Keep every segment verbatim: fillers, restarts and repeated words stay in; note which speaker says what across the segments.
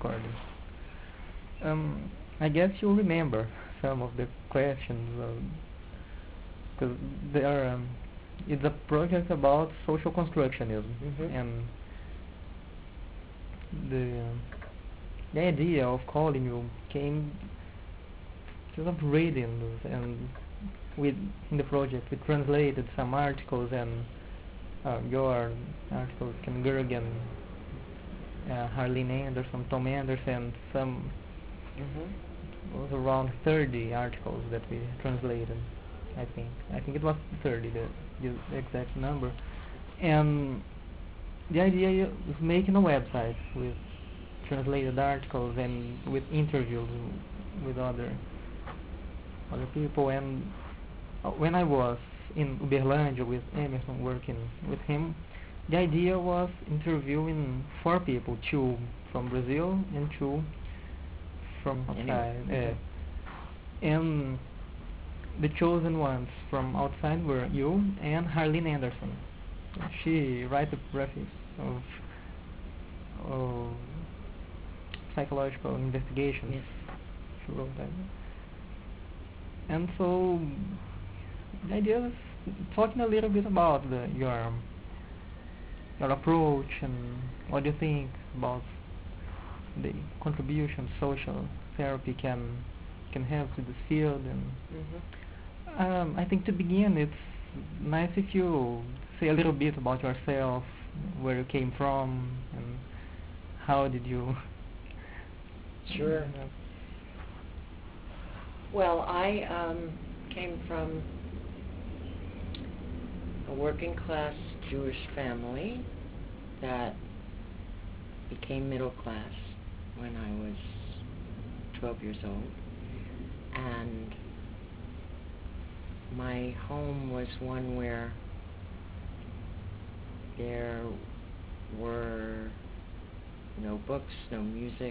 Speaker 1: recording. Um, I guess you remember some of the questions, because they are. Um, it's a project about social constructionism,
Speaker 2: Mhm.
Speaker 1: and the the idea of calling you came because of reading those, and with in the project we translated some articles, and uh, your articles, Ken Gergen, uh, Harleen Anderson, Tom Anderson, some
Speaker 2: Mhm.
Speaker 1: was around thirty articles that we translated. I think I think it was thirty, the, the exact number. And the idea is making a website with translated articles and with interviews with other other people. And uh, when I was in Uberlândia with Emerson, working with him, the idea was interviewing four people, two from Brazil and two from
Speaker 2: Anyway.
Speaker 1: outside.
Speaker 2: Mhm.
Speaker 1: Uh, and the chosen ones from outside were you and Harleen Anderson. She writes the preface of, of psychological investigations.
Speaker 2: Yes.
Speaker 1: She wrote that. And so the idea is talking a little bit about the, your your approach and what do you think about the contribution social therapy can can have to this field. And
Speaker 2: Mhm.
Speaker 1: um, I think to begin, it's nice if you say a little bit about yourself, where you came from, and how did you
Speaker 2: Sure.
Speaker 1: end up.
Speaker 2: Well, I um, came from a working class Jewish family that became middle class when I was twelve years old. And my home was one where there were no books, no music,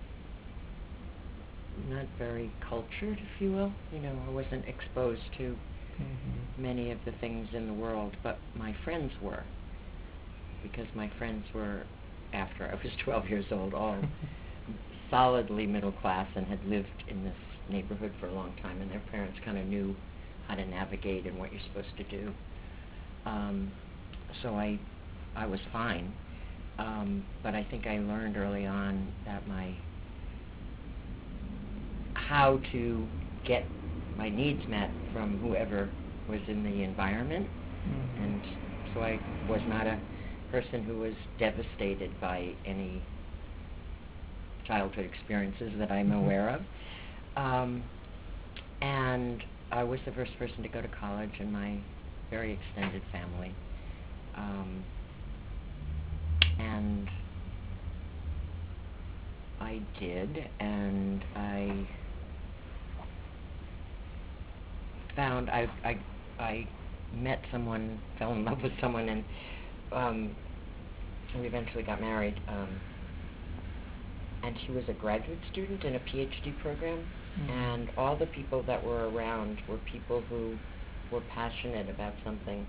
Speaker 2: not very cultured, if you will. You know, I wasn't exposed to
Speaker 1: Mhm.
Speaker 2: many of the things in the world, but my friends were, because my friends were, after I was twelve years old, all solidly middle class and had lived in this neighborhood for a long time, and their parents kind of knew how to navigate and what you're supposed to do. Um, so I, I was fine, um, but I think I learned early on that my how to get my needs met from whoever was in the environment,
Speaker 1: Mhm.
Speaker 2: and so I was not a person who was devastated by any childhood experiences that I'm
Speaker 1: Mhm.
Speaker 2: aware of. Um, and I was the first person to go to college in my very extended family. Um, and I did, and I found I I I met someone, fell in love with someone, and um, we eventually got married. Um, and he was a graduate student in a PhD program,
Speaker 1: Mhm.
Speaker 2: and all the people that were around were people who were passionate about something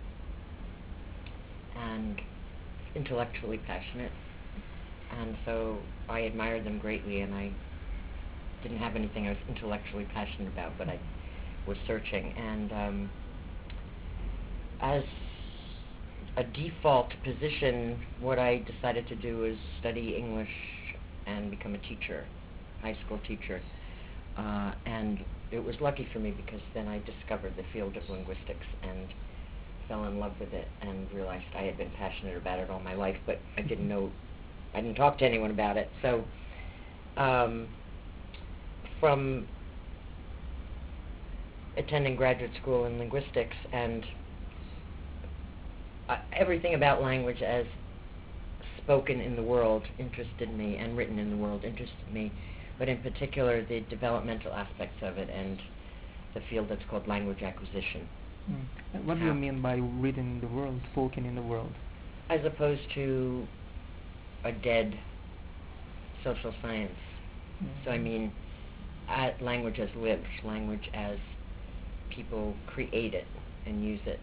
Speaker 2: and intellectually passionate, and so I admired them greatly, and I didn't have anything I was intellectually passionate about, but I was searching, and um, as a default position, what I decided to do is study English and become a teacher, high school teacher. Uh, and it was lucky for me because then I discovered the field of linguistics and fell in love with it and realized I had been passionate about it all my life, but I didn't know, I didn't talk to anyone about it. So um, from attending graduate school in linguistics and uh, everything about language as spoken in the world interested me, and written in the world interested me, but in particular the developmental aspects of it and the field that's called language acquisition.
Speaker 1: Mm. And what do you
Speaker 2: How,
Speaker 1: mean by written in the world, spoken in the world?
Speaker 2: as opposed to a dead social science. So I
Speaker 1: Mhm.
Speaker 2: mean, uh, language as lived, language as people create it and use it,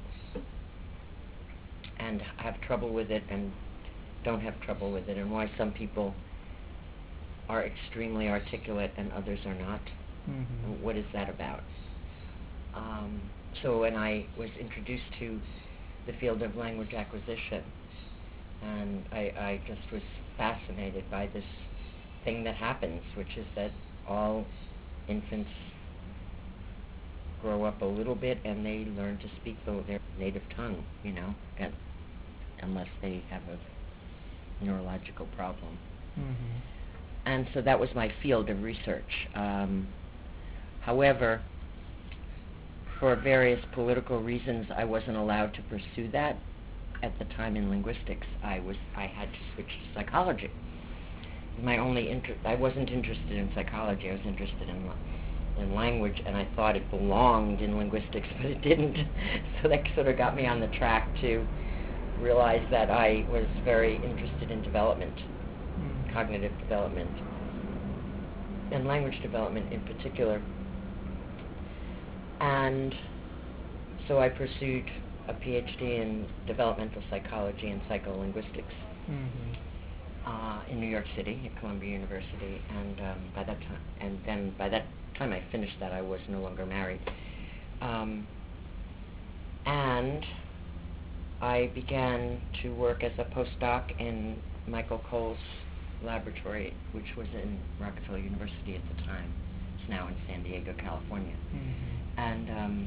Speaker 2: and have trouble with it and don't have trouble with it, and why some people are extremely articulate and others are not.
Speaker 1: Mm-hmm.
Speaker 2: What is that about? Um, so when I was introduced to the field of language acquisition, and I, I just was fascinated by this thing that happens, which is that all infants grow up a little bit and they learn to speak the, their native tongue, you know, and, unless they have a neurological problem.
Speaker 1: Mm-hmm.
Speaker 2: And so that was my field of research. Um, however, for various political reasons, I wasn't allowed to pursue that. At the time in linguistics, I was I had to switch to psychology. My only interest, I wasn't interested in psychology. I was interested in in language, and I thought it belonged in linguistics, but it didn't. So that sort of got me on the track to realize that I was very interested in development,
Speaker 1: Mm-hmm.
Speaker 2: cognitive development, and language development in particular. And so I pursued a PhD in developmental psychology and psycholinguistics
Speaker 1: Mm-hmm.
Speaker 2: uh, in New York City at Columbia University, and um, by that time, and then by that time I finished that, I was no longer married, um, and I began to work as a postdoc in Michael Cole's laboratory, which was in Rockefeller University at the time. It's now in San Diego, California,
Speaker 1: Mm-hmm.
Speaker 2: and um,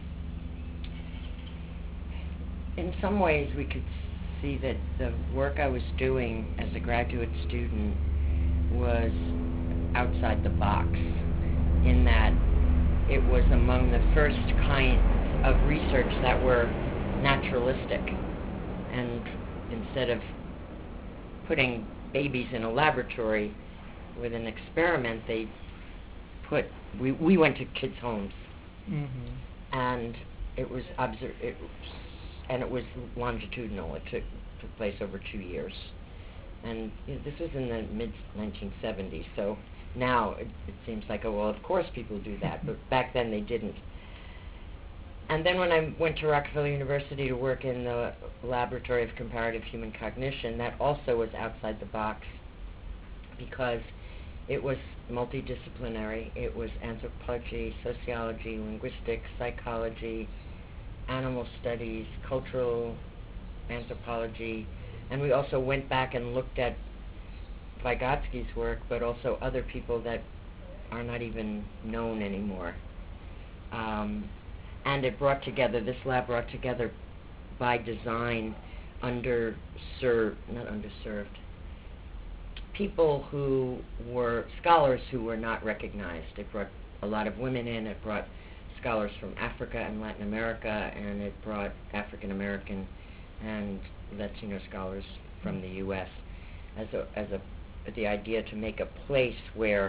Speaker 2: in some ways we could see that the work I was doing as a graduate student was outside the box, in that it was among the first kinds of research that were naturalistic, and instead of putting babies in a laboratory with an experiment, they put we we went to kids' homes,
Speaker 1: Mm-hmm.
Speaker 2: and it was obser- it and it was longitudinal. It took took place over two years, and you know, this was in the mid nineteen seventies. So now it, it seems like, oh well, of course people do that, but back then they didn't. And then when I went to Rockefeller University to work in the Laboratory of Comparative Human Cognition, that also was outside the box, because it was multidisciplinary. It was anthropology, sociology, linguistics, psychology, animal studies, cultural anthropology, and we also went back and looked at Vygotsky's work, but also other people that are not even known anymore. Um, and it brought together, this lab brought together by design underserved, not underserved, people who were scholars who were not recognized. It brought a lot of women in, it brought scholars from Africa and Latin America, and it brought African American and Latino scholars from the U S as a as a the idea to make a place where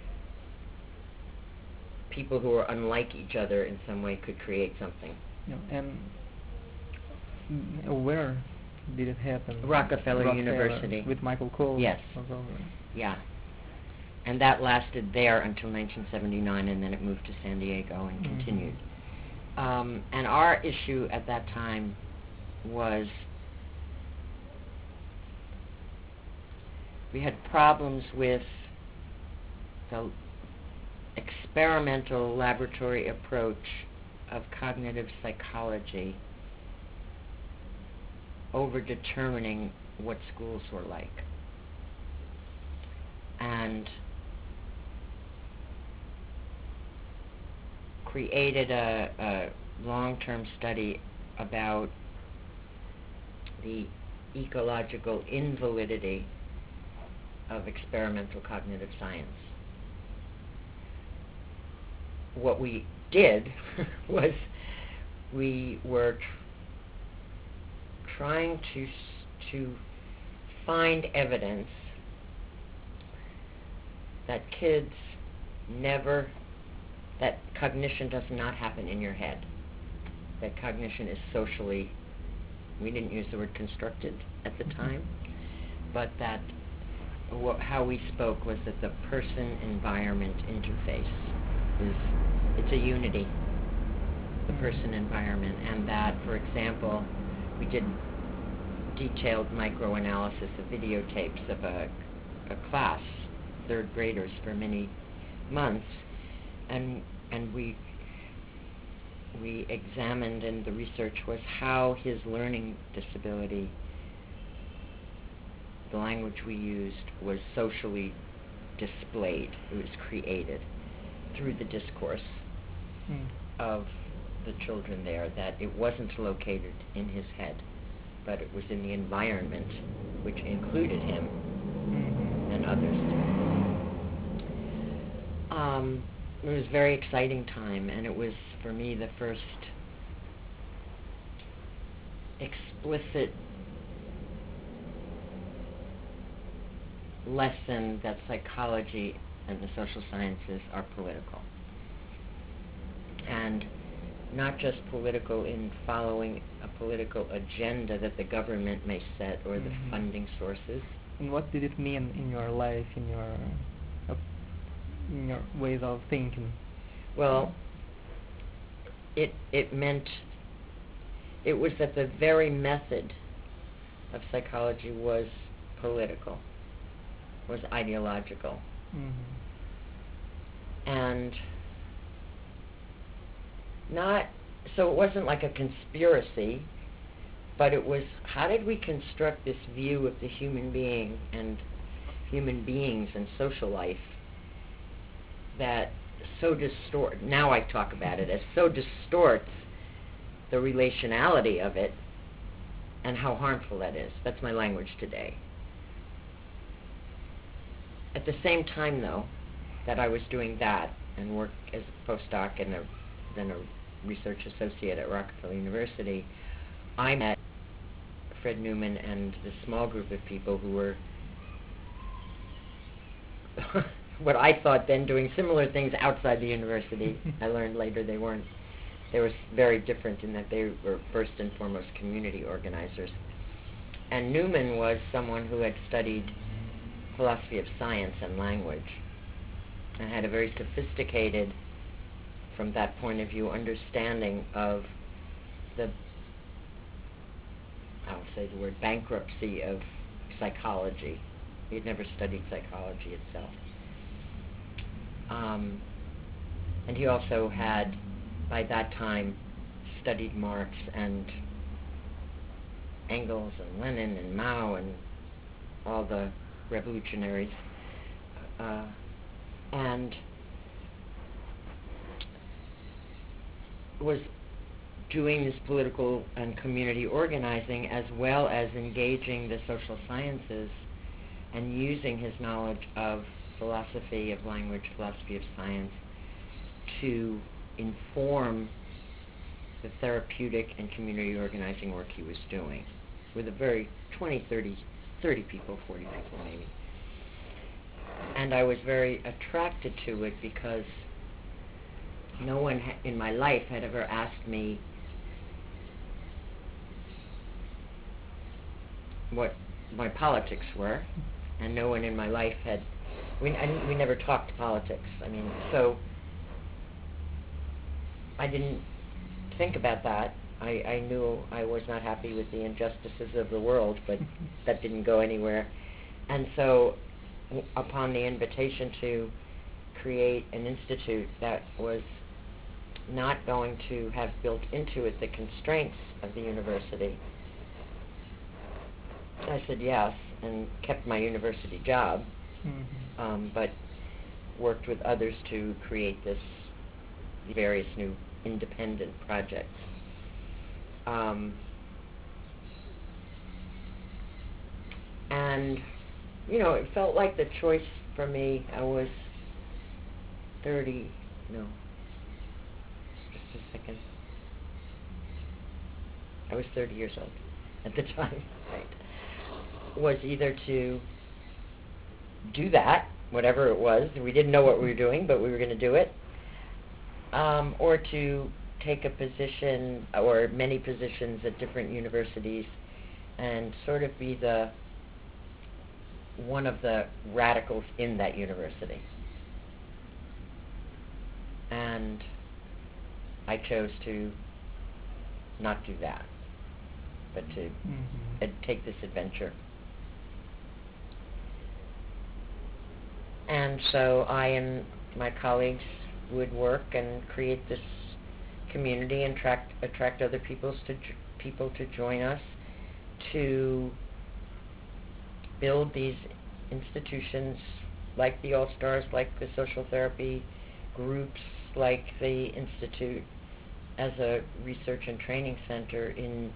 Speaker 2: people who are unlike each other in some way could create something.
Speaker 1: Yeah, and mm, where did it happen?
Speaker 2: Rockefeller,
Speaker 1: Rockefeller
Speaker 2: University.
Speaker 1: with Michael Cole.
Speaker 2: Yes.
Speaker 1: was over.
Speaker 2: Yeah. And that lasted there until nineteen seventy-nine, and then it moved to San Diego and
Speaker 1: Mm-hmm.
Speaker 2: continued. Um, and our issue at that time was we had problems with the experimental laboratory approach of cognitive psychology over determining what schools were like. And created a, a long-term study about the ecological invalidity of experimental cognitive science. What we did was we were tr- trying to to find evidence that kids never, that cognition does not happen in your head, that cognition is socially, we didn't use the word constructed at the time, but that wh- how we spoke was that the person-environment interface is, it's a unity, the person-environment, and that, for example, we did detailed microanalysis of videotapes of a, a class third graders for many months, and and we we examined, and the research was how his learning disability, the language we used, was socially displayed. It was created through the discourse
Speaker 1: Mm.
Speaker 2: of the children there, that it wasn't located in his head, but it was in the environment, which included him
Speaker 1: Mhm.
Speaker 2: and others. Um, it was a very exciting time, and it was, for me, the first explicit lesson that psychology and the social sciences are political. And not just political in following a political agenda that the government may set, or the
Speaker 1: Mhm.
Speaker 2: funding sources.
Speaker 1: And what did it mean in your life, in your uh, in your ways of thinking?
Speaker 2: Well, it it meant, it was that the very method of psychology was political, was ideological.
Speaker 1: Mhm.
Speaker 2: And not, so it wasn't like a conspiracy, but it was, how did we construct this view of the human being and human beings and social life that so distort, now I talk about it as so distorts the relationality of it, and how harmful that is. That's my language today. At the same time, though, that I was doing that and worked as a postdoc and a, then a research associate at Rockefeller University, I met Fred Newman and this small group of people who were what I thought then doing similar things outside the university. I learned later they weren't. They were very different in that they were first and foremost community organizers. And Newman was someone who had studied philosophy of science and language and had a very sophisticated, from that point of view, understanding of the, I'll say the word, bankruptcy of psychology. He had never studied psychology itself. Um, and he also had, by that time, studied Marx and Engels and Lenin and Mao and all the revolutionaries, uh, and was doing this political and community organizing as well as engaging the social sciences and using his knowledge of philosophy of language, philosophy of science, to inform the therapeutic and community organizing work he was doing with a very twenty, thirty, thirty people, forty people maybe. And I was very attracted to it because no one ha- in my life had ever asked me what my politics were, and no one in my life had, we, I, we never talked politics. I mean, so I didn't think about that. I, I knew I was not happy with the injustices of the world, but that didn't go anywhere. And so w- upon the invitation to create an institute that was not going to have built into it the constraints of the university, I said yes, and kept my university job,
Speaker 1: Mhm.
Speaker 2: um, but worked with others to create this various new independent projects. Um, and, you know, it felt like the choice for me. I was thirty, no, just a second. I was thirty years old at the time, right? Was either to do that, whatever it was. We didn't know what we were doing, but we were going to do it. Um, or to take a position, or many positions at different universities, and sort of be the one of the radicals in that university. And I chose to not do that, but to
Speaker 1: Mhm.
Speaker 2: uh, take this adventure. And so I and my colleagues would work and create this community and attract, attract other people's to, people to join us to build these institutions like the All-Stars, like the social therapy groups, like the Institute as a research and training center in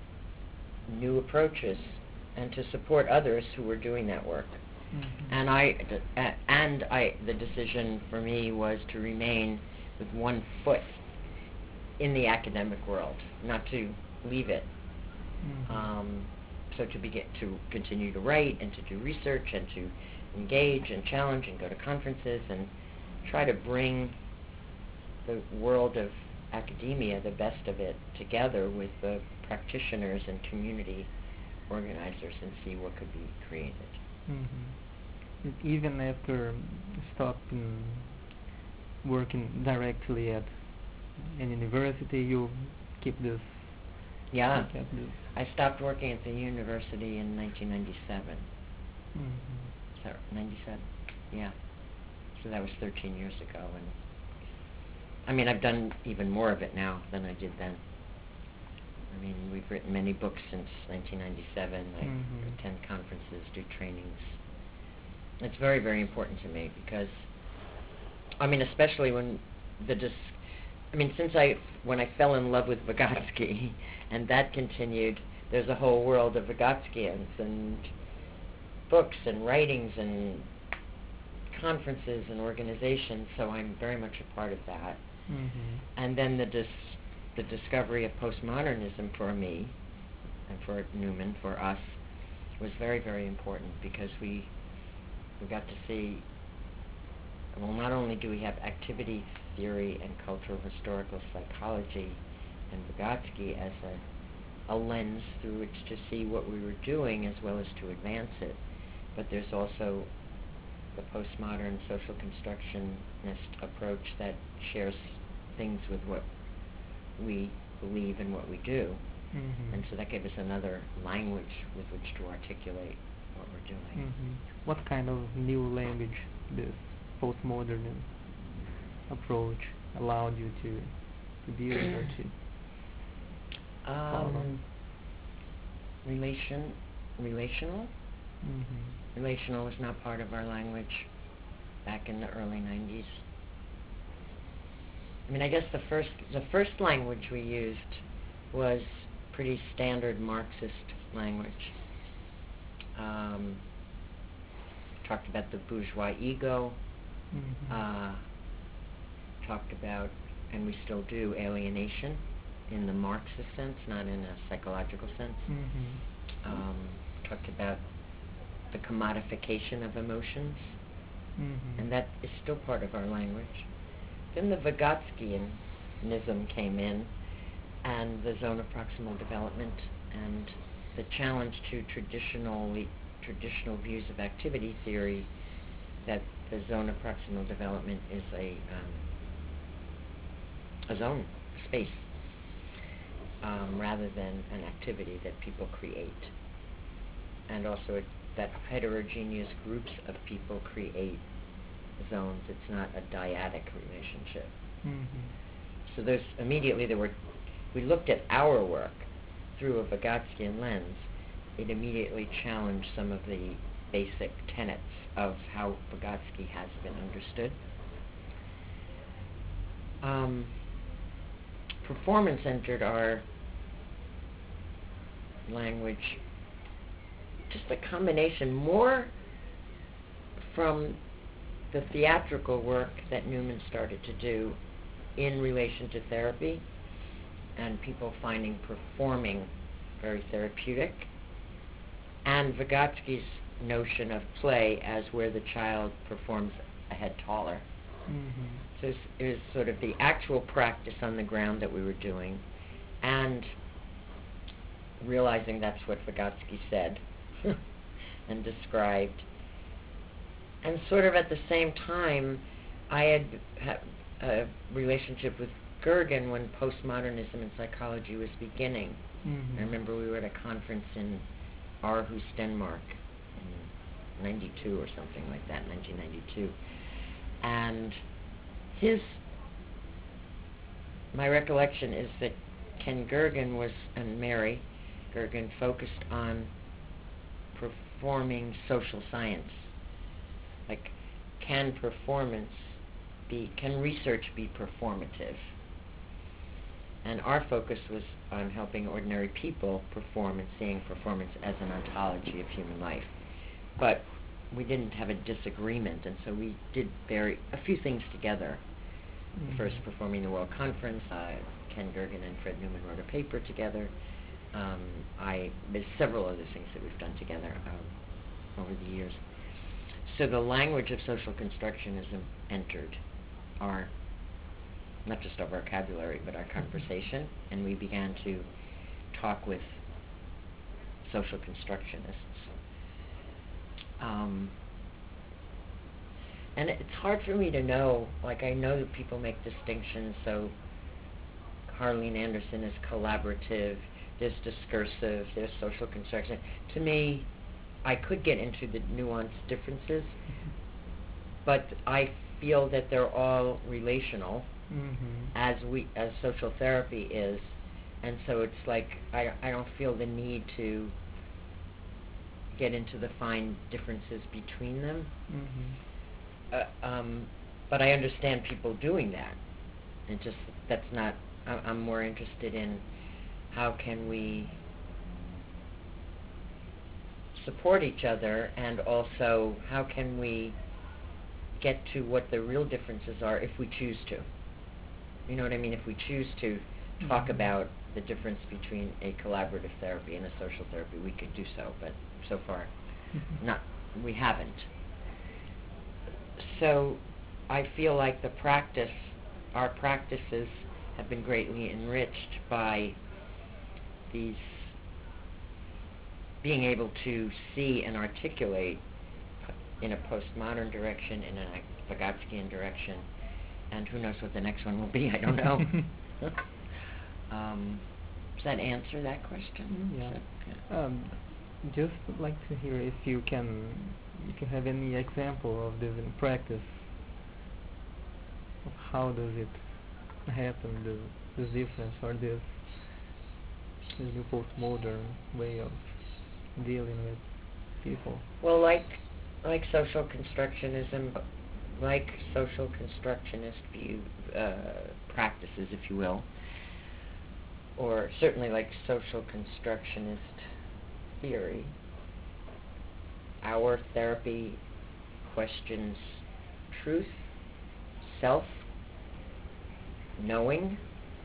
Speaker 2: new approaches, and to support others who were doing that work.
Speaker 1: Mm-hmm.
Speaker 2: And I, uh, and I, the decision for me was to remain with one foot in the academic world, not to leave it.
Speaker 1: Mm-hmm.
Speaker 2: Um, so to begin to continue to write and to do research and to engage and challenge and go to conferences and try to bring the world of academia, the best of it, together with the practitioners and community organizers and see what could be created.
Speaker 1: Mm-hmm. Even after stopping working directly at an university, you keep this.
Speaker 2: Yeah,
Speaker 1: you kept this.
Speaker 2: I stopped working at the university in nineteen ninety-seven.
Speaker 1: Mm-hmm.
Speaker 2: Is that ninety-seven? Yeah. So that was thirteen years ago, and I mean, I've done even more of it now than I did then. I mean, we've written many books since nineteen ninety-seven. I
Speaker 1: Mm-hmm.
Speaker 2: attend conferences, do trainings. It's very, very important to me because, I mean, especially when the dis- I mean, since I, when I fell in love with Vygotsky, and that continued, there's a whole world of Vygotskians and books and writings and conferences and organizations, so I'm very much a part of that.
Speaker 1: Mm-hmm.
Speaker 2: And then the dis- the discovery of postmodernism for me, and for Newman, for us, was very, very important because we we got to see, well, not only do we have activity theory and cultural historical psychology and Vygotsky as a, a lens through which to see what we were doing as well as to advance it, but there's also the postmodern social constructionist approach that shares things with what we believe and what we do.
Speaker 1: Mm-hmm.
Speaker 2: And so that gave us another language with which to articulate what we're doing.
Speaker 1: Mm-hmm. What kind of new language this postmodern approach allowed you to to build or to follow?
Speaker 2: Um, relation, relational.
Speaker 1: Mm-hmm.
Speaker 2: Relational was not part of our language back in the early nineties. I mean, I guess the first the first language we used was pretty standard Marxist language. Um, talked about the bourgeois ego.
Speaker 1: Mm-hmm.
Speaker 2: Uh, talked about, and we still do, alienation in the Marxist sense, not in a psychological sense.
Speaker 1: Mm-hmm.
Speaker 2: Um, talked about the commodification of emotions,
Speaker 1: Mm-hmm.
Speaker 2: and that is still part of our language. Then the Vygotskianism came in, and the zone of proximal development, and the challenge to traditionally traditional views of activity theory, that the zone of proximal development is a um, a zone, space, um, rather than an activity that people create, and also it, that heterogeneous groups of people create zones. It's not a dyadic relationship.
Speaker 1: Mm-hmm.
Speaker 2: So there's immediately there were, we looked at our work through a Vygotskian lens. It immediately challenged some of the basic tenets of how Vygotsky has been understood. Um, performance entered our language, just a combination, more from the theatrical work that Newman started to do in relation to therapy, and people finding performing very therapeutic, and Vygotsky's notion of play as where the child performs a head taller.
Speaker 1: Mm-hmm.
Speaker 2: So it was, it was sort of the actual practice on the ground that we were doing, and realizing that's what Vygotsky said and described. And sort of at the same time, I had had a relationship with Gergen when postmodernism in psychology was beginning.
Speaker 1: Mm-hmm.
Speaker 2: I remember we were at a conference in Aarhus, Denmark, in ninety-two or something like that, nineteen ninety-two. And his, my recollection is that Ken Gergen was, and Mary Gergen, focused on performing social science. Like, can performance be, can research be performative? And our focus was on helping ordinary people perform and seeing performance as an ontology of human life. But we didn't have a disagreement, and so we did very a few things together. Mm-hmm. First, performing the World Conference, uh, Ken Gergen and Fred Newman wrote a paper together. Um, I there's several other things that we've done together um, over the years. So the language of social constructionism entered our, not just our vocabulary, but our conversation, and we began to talk with social constructionists. Um, and it's hard for me to know, like, I know that people make distinctions, so Harlene Anderson is collaborative, there's discursive, there's social construction. To me, I could get into the nuanced differences, but I feel that they're all relational, mm-hmm. as we as social therapy is, and so it's like I I don't feel the need to get into the fine differences between them. Mm-hmm. Uh, um, but I understand people doing that. It just that's not. I, I'm more interested in how can we support each other, and also how can we get to what the real differences are if we choose to. You know what I mean? If we choose to talk mm-hmm. about the difference between a collaborative therapy and a social therapy, we could do so, but so far mm-hmm. not, we haven't. So I feel like the practice, our practices have been greatly enriched by these being able to see and articulate in a postmodern direction, in a Vygotskian direction, and who knows what the next one will be, I don't know. um, does that answer that question?
Speaker 1: Yeah.
Speaker 2: That, yeah.
Speaker 1: Um, just would like to hear if you can, if you have any example of this in practice, of how does it happen, this, this difference, or this, this new postmodern way of dealing with people.
Speaker 2: Well, like like social constructionism, like social constructionist view uh, practices, if you will, or certainly like social constructionist theory, our therapy questions truth, self, knowing,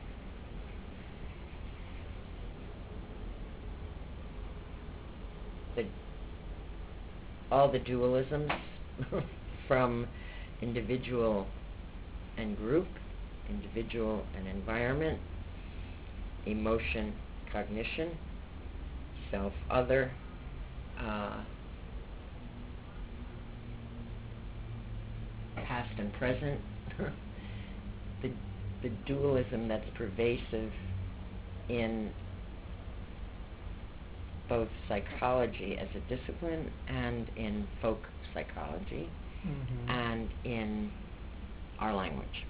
Speaker 2: the all the dualisms from individual and group, individual and environment, emotion, cognition, self, other, uh, past and present, the, the dualism that's pervasive in both psychology as a discipline and in folk psychology mm-hmm. and in our language.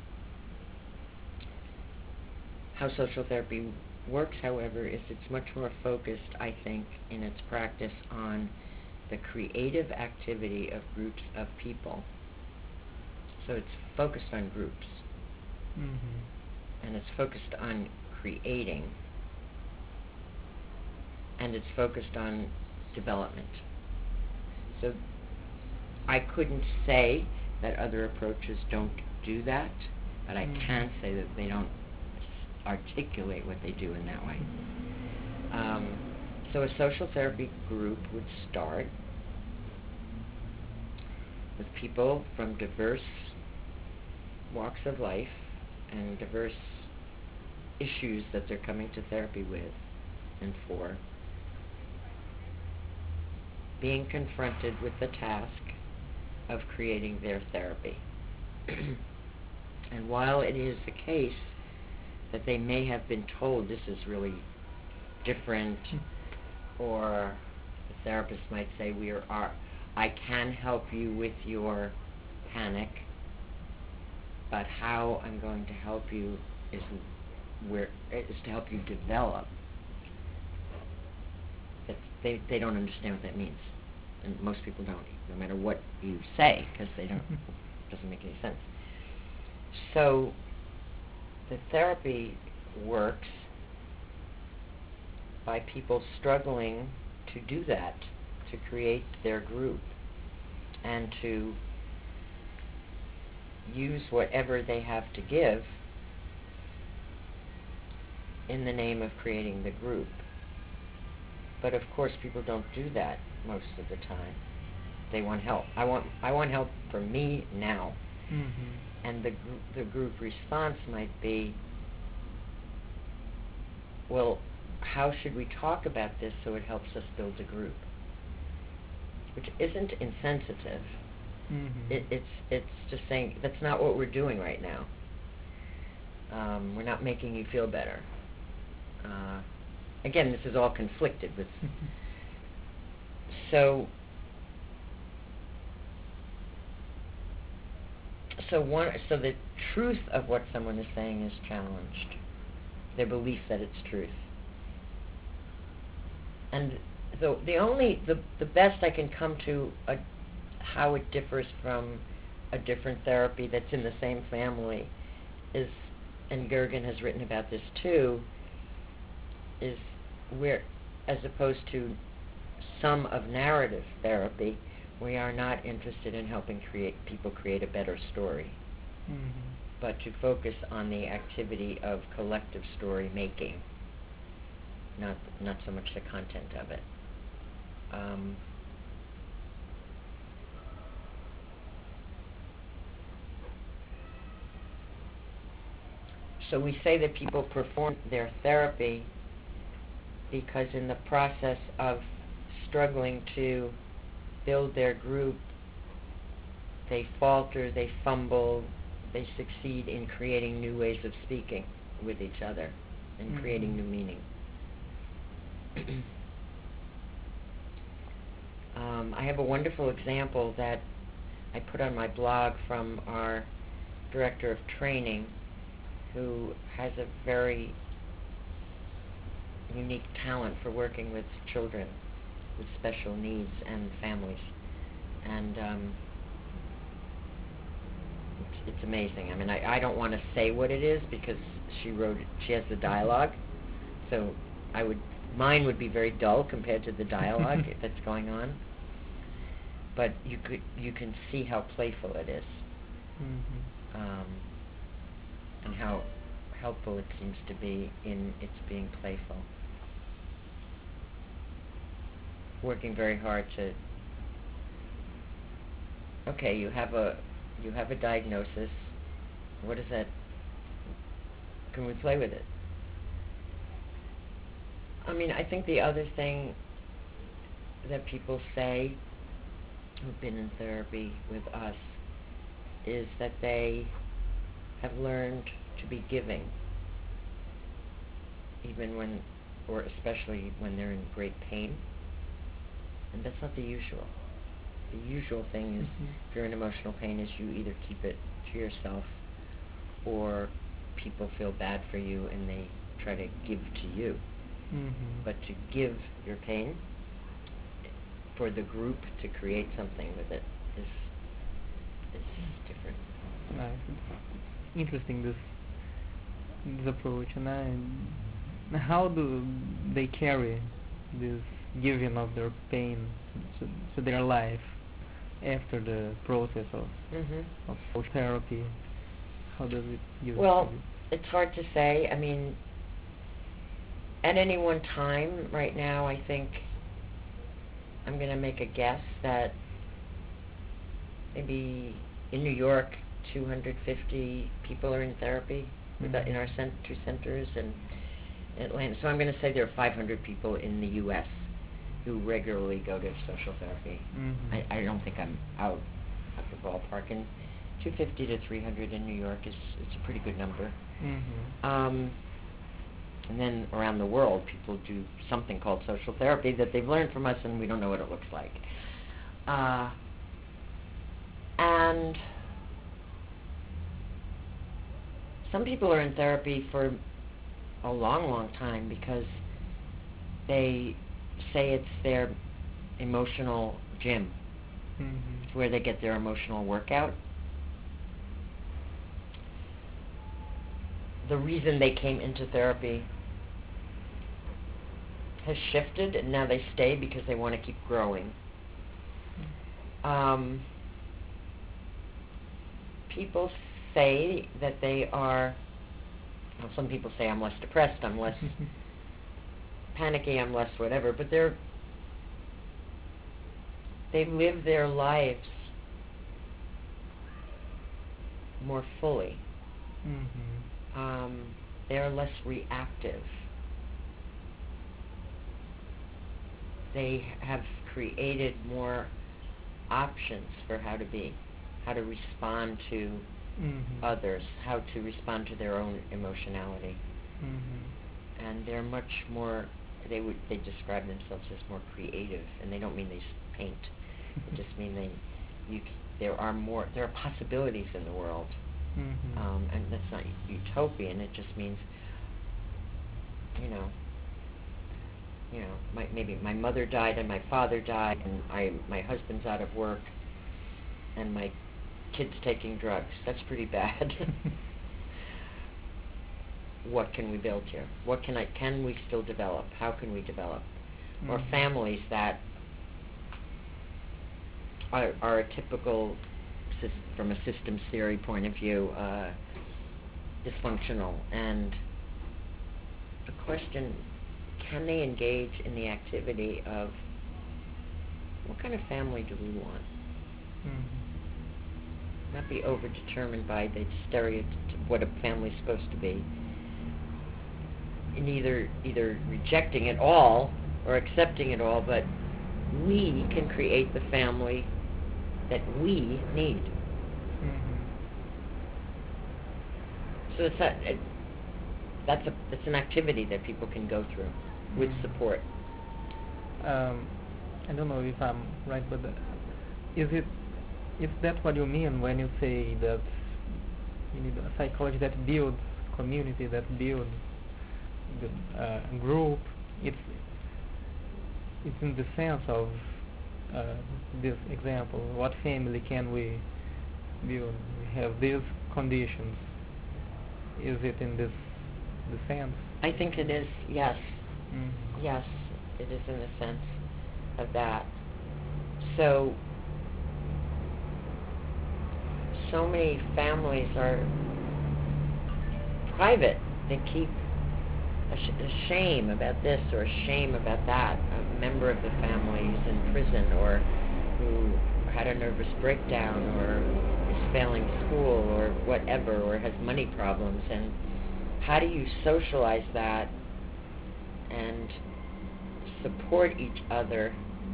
Speaker 2: How social therapy works, however, is it's much more focused, I think, in its practice on the creative activity of groups of people. So it's focused on groups. Mm-hmm. And it's focused on creating. And it's focused on development. So I couldn't say that other approaches don't do that, but I mm-hmm. can say that they don't articulate what they do in that way. Um, so a social therapy group would start with people from diverse walks of life and diverse issues that they're coming to therapy with and for, being confronted with the task of creating their therapy. And while it is the case that they may have been told this is really different, or the therapist might say we are, are I can help you with your panic, but how I'm going to help you is where is to help you develop. It's, they they don't understand what that means, and most people don't, no matter what you say, because they don't. It doesn't make any sense. So the therapy works by people struggling to do that, to create their group, and to use whatever they have to give in the name of creating the group. But of course people don't do that most of the time. They want help. I want I want help for me now.
Speaker 1: Mm-hmm.
Speaker 2: And the gr- the group response might be, well, how should we talk about this so it helps us build a group? Which isn't insensitive.
Speaker 1: Mm-hmm.
Speaker 2: It, it's it's just saying that's not what we're doing right now. Um, we're not making you feel better. Uh, again, this is all conflicted with. so. So one. So the truth of what someone is saying is challenged. Their belief that it's truth. And the the only the the best I can come to a, how it differs from a different therapy that's in the same family is, and Gergen has written about this too, is where, as opposed to some of narrative therapy, we are not interested in helping create people create a better story,
Speaker 1: Mm-hmm.
Speaker 2: but to focus on the activity of collective story making, not not so much the content of it. Um, so we say that people perform their therapy because in the process of struggling to build their group, they falter, they fumble, they succeed in creating new ways of speaking with each other and
Speaker 1: Mm-hmm.
Speaker 2: creating new meaning. um, I have a wonderful example that I put on my blog from our director of training, who has a very unique talent for working with children with special needs and families. And um, it's, it's amazing. I mean, I, I don't want to say what it is because she wrote it, she has the dialogue, so I would mine would be very dull compared to the dialogue that's going on. But you could you can see how playful it is,
Speaker 1: Mm-hmm.
Speaker 2: um, and how helpful it seems to be in its being playful. Working very hard to. Okay, you have a you have a diagnosis. What is that? Can we play with it? I mean, I think the other thing that people say who've been in therapy with us is that they have learned to be giving, even when, or especially when they're in great pain. And that's not the usual. The usual thing is,
Speaker 1: Mm-hmm.
Speaker 2: if you're in emotional pain, is you either keep it to yourself or people feel bad for you and they try to give to you.
Speaker 1: Mm-hmm.
Speaker 2: But to give your pain for the group to create something with it is is different.
Speaker 1: Nice. It's interesting, this this approach, and I, how do they carry this giving of their pain to, to their life after the process of
Speaker 2: Mm-hmm.
Speaker 1: of of therapy? How does it use?
Speaker 2: Well, it's hard to say. I mean, at any one time right now, I think I'm going to make a guess that maybe in New York, two hundred fifty people are in therapy with
Speaker 1: Mhm.
Speaker 2: in our cent- two centers, and in Atlanta. So I'm going to say there are five hundred people in the U S who regularly go to social therapy.
Speaker 1: Mhm.
Speaker 2: I, I don't think I'm out of the ballpark. And two hundred fifty to three hundred in New York is it's a pretty good number.
Speaker 1: Mhm.
Speaker 2: Um, and then around the world, people do something called social therapy that they've learned from us, and we don't know what it looks like. Uh, and some people are in therapy for a long, long time because they say it's their emotional gym.
Speaker 1: Mm-hmm.
Speaker 2: It's where they get their emotional workout. The reason they came into therapy has shifted, and now they stay because they want to keep growing. Um, people say that they are, well, some people say I'm less depressed, I'm less panicky, I'm less whatever, but they're, they live their lives more fully.
Speaker 1: Mm-hmm.
Speaker 2: Um, they're less reactive. They have created more options for how to be, how to respond to
Speaker 1: Mm-hmm.
Speaker 2: others, how to respond to their own emotionality.
Speaker 1: Mm-hmm.
Speaker 2: And they're much more, they would, they describe themselves as more creative, and they don't mean they s- paint. They just mean they, you, c- there are more, there are possibilities in the world.
Speaker 1: Mm-hmm.
Speaker 2: Um, and that's not utopian, it just means, you know, you know, my, maybe my mother died and my father died and I, my husband's out of work and my kid's taking drugs. That's pretty bad. What can we build here? What can I, can we still develop? How can we develop?
Speaker 1: Mm-hmm.
Speaker 2: Or families that are, are a typical, sys- from a systems theory point of view, uh, dysfunctional. And the question, can they engage in the activity of what kind of family do we want?
Speaker 1: Mm-hmm.
Speaker 2: Not be overdetermined by the stereotype what a family's supposed to be. And either either rejecting it all or accepting it all, but we can create the family that we need.
Speaker 1: Mm-hmm.
Speaker 2: So it's a, it, that's a that's an activity that people can go through with
Speaker 1: Mm-hmm.
Speaker 2: support.
Speaker 1: Um, I don't know if I'm right, but uh, is it is that what you mean when you say that you need a psychology that builds community, that builds the uh, group? It's it's in the sense of uh, this example. What family can we build? We have these conditions. Is it in this the sense?
Speaker 2: I think it is, yes.
Speaker 1: Mm.
Speaker 2: Yes, it is in the sense of that. So, so many families are private. They keep a, sh- a shame about this or a shame about that. A member of the family is in prison or who had a nervous breakdown or is failing school or whatever or has money problems. And how do you socialize that and support each other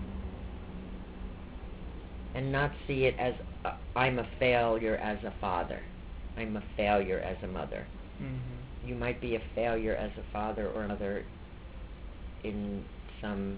Speaker 2: and not see it as uh, I'm a failure as a father, I'm a failure as a mother.
Speaker 1: Mm-hmm.
Speaker 2: You might be a failure as a father or mother in some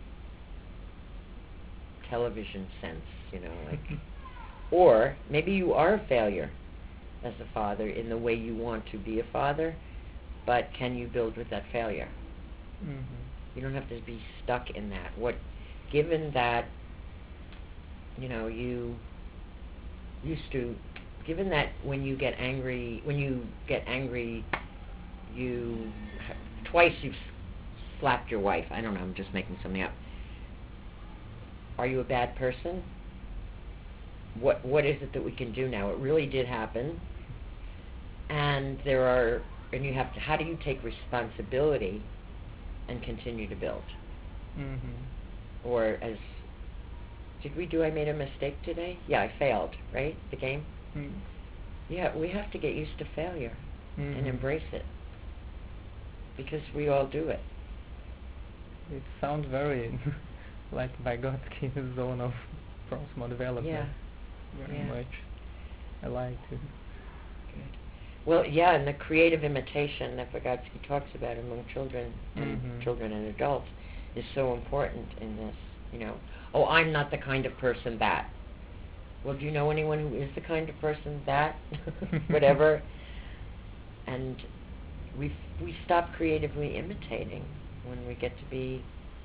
Speaker 2: television sense, you know, like, or maybe you are a failure as a father in the way you want to be a father, but can you build with that failure?
Speaker 1: Mm-hmm.
Speaker 2: You don't have to be stuck in that. What, given that, you know, you used to, given that when you get angry, when you get angry, you, twice you've slapped your wife. I don't know, I'm just making something up. Are you a bad person? What What is it that we can do now? It really did happen. And there are, and you have to, how do you take responsibility and continue to build?
Speaker 1: Mm-hmm.
Speaker 2: Or as, did we do I made a mistake today? Yeah, I failed, right? The game?
Speaker 1: Mm.
Speaker 2: Yeah, we have to get used to failure
Speaker 1: Mm-hmm.
Speaker 2: and embrace it. Because we all do it.
Speaker 1: It sounds very like Vygotsky's zone of proximal development.
Speaker 2: Yeah.
Speaker 1: Very
Speaker 2: Yeah.
Speaker 1: much. I like it.
Speaker 2: Good. Well, yeah, and the creative imitation that Vygotsky talks about among children and
Speaker 1: Mm-hmm.
Speaker 2: children and adults is so important in this. You know, oh, I'm not the kind of person that. Well, do you know anyone who is the kind of person that? Whatever. And we we stop creatively imitating when we get to be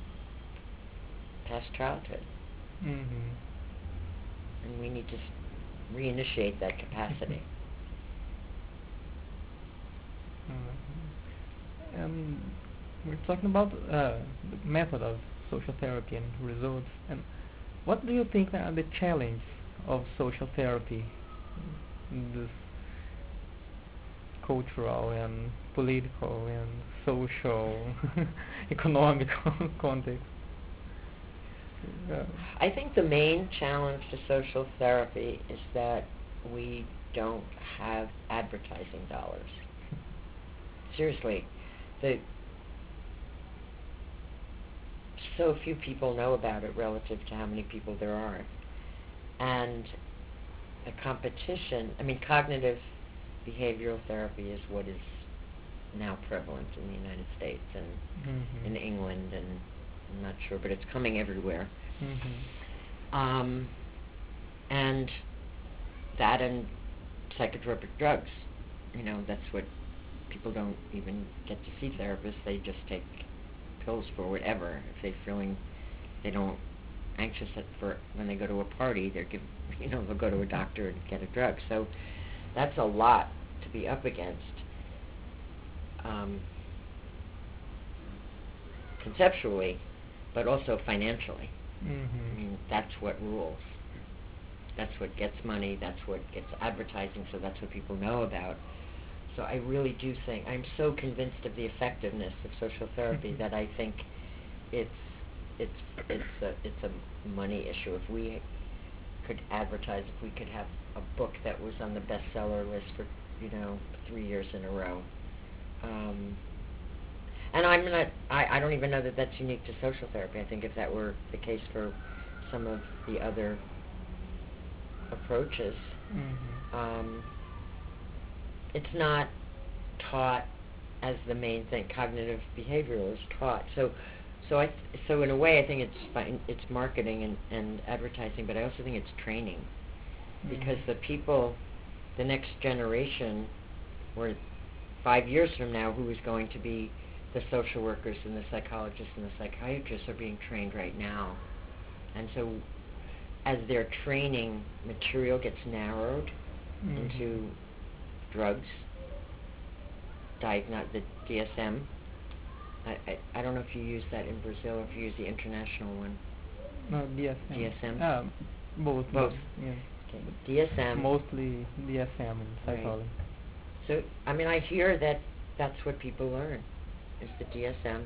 Speaker 2: past childhood.
Speaker 1: Mm-hmm.
Speaker 2: And we need to s- reinitiate that capacity.
Speaker 1: Mm-hmm. Um, we're talking about uh, the method of social therapy and results. And what do you think are the challenges of social therapy in this cultural and political and social, economical context? Uh,
Speaker 2: I think the main challenge to social therapy is that we don't have advertising dollars. Seriously, the so few people know about it relative to how many people there are. And the competition, I mean, cognitive behavioral therapy is what is now prevalent in the United States and
Speaker 1: mm-hmm.
Speaker 2: in England, and I'm not sure, but it's coming everywhere.
Speaker 1: Mm-hmm.
Speaker 2: Um, and that and psychotropic drugs, you know, that's what people don't even get to see therapists. They just take pills for whatever. If they're feeling they don't anxious at, for when they go to a party, they're give, you know, they'll go to a doctor and get a drug. So that's a lot to be up against. Um, conceptually, but also financially.
Speaker 1: Mm-hmm.
Speaker 2: I mean, that's what rules. That's what gets money, that's what gets advertising, so that's what people know about. So I really do think, I'm so convinced of the effectiveness of social therapy
Speaker 1: Mm-hmm.
Speaker 2: that I think it's it's it's a it's a money issue. If we could advertise, if we could have a book that was on the bestseller list for, you know, three years in a row. Um, and I'm not, I, I don't even know that that's unique to social therapy. I think if that were the case for some of the other approaches,
Speaker 1: Mm-hmm.
Speaker 2: um, it's not taught as the main thing. Cognitive behavioral is taught. So, so I, so in a way, I think it's fine, it's marketing and, and advertising, but I also think it's training, because
Speaker 1: Mm-hmm.
Speaker 2: the people, the next generation, or five years from now, who is going to be the social workers and the psychologists and the psychiatrists are being trained right now. And so as their training material gets narrowed
Speaker 1: Mm-hmm.
Speaker 2: into drugs, diagno- the D S M, I, I, I don't know if you use that in Brazil or if you use the international one.
Speaker 1: No, D S M.
Speaker 2: D S M?
Speaker 1: Um, both.
Speaker 2: Both.
Speaker 1: Yeah.
Speaker 2: Okay. D S M.
Speaker 1: Mostly D S M and
Speaker 2: Right.
Speaker 1: psychology.
Speaker 2: So, I mean, I hear that that's what people learn, is the D S M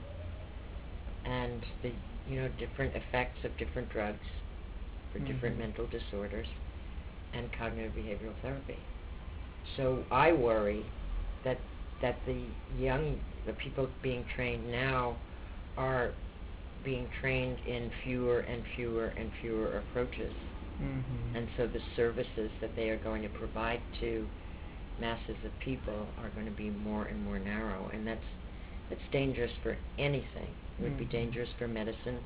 Speaker 2: and the, you know, different effects of different drugs for
Speaker 1: Mm-hmm.
Speaker 2: different mental disorders, and cognitive behavioral therapy. So I worry that that the young, the people being trained now are being trained in fewer and fewer and fewer approaches.
Speaker 1: Mm-hmm.
Speaker 2: And so the services that they are going to provide to masses of people are going to be more and more narrow, and that's that's dangerous for anything. It would be
Speaker 1: Mhm.
Speaker 2: dangerous for medicine,